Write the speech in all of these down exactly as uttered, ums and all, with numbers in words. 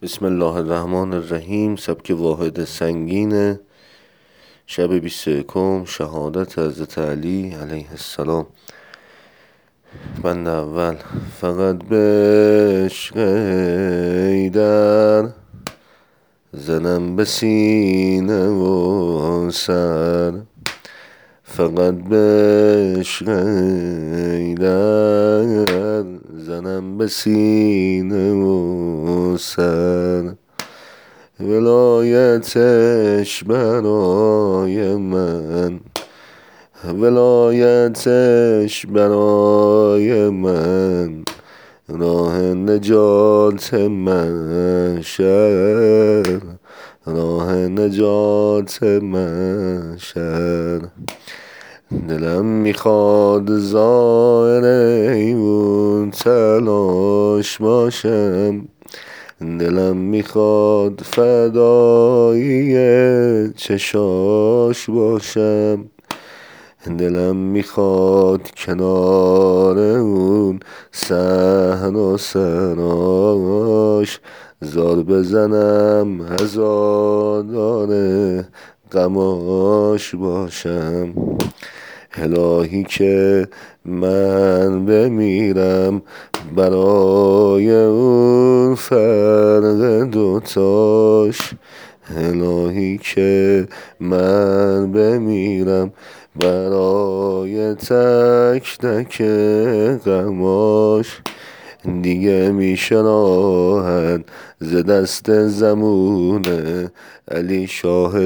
بسم الله الرحمن الرحیم. سبک واحد سنگینه. شب بیست و یکم شهادت حضرت علی علیه السلام. بند اول: فقط به عشق ایدر زنم به سینه و سر، فقط به عشق ایدر زنم به سینه و سر، ولایتش برای من، ولایتش برای من راه نجات محشر، راه نجات محشر. دلم میخواد زائر ایوون تلاش باشم، دلم میخواد فدایی چشاش باشم، دلم میخواد کنار اون صحن و سراش زار بزنم هزار غماش باشم. الهی که من بمیرم برای اون فرق دوتاش، الهی که من بمیرم برای تک تک غماش. دیگه میشه راحت ز دست زمونه علی شاه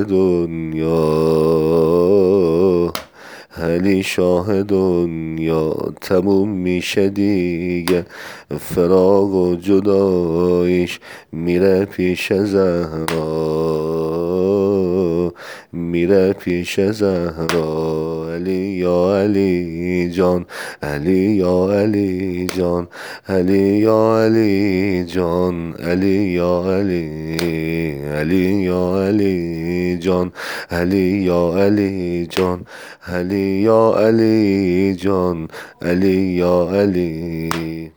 دنیا، علی شاه دنیا. تموم میشه دیگه فراق و جداییش، میره پیش زهرا، میره پیش زهرا. علی یا علی جان، علی یا علی جان، علی یا علی جان، علی یا علی، علی یا علی جان، علی یا علی جان، علی یا علی جان، علی یا علی.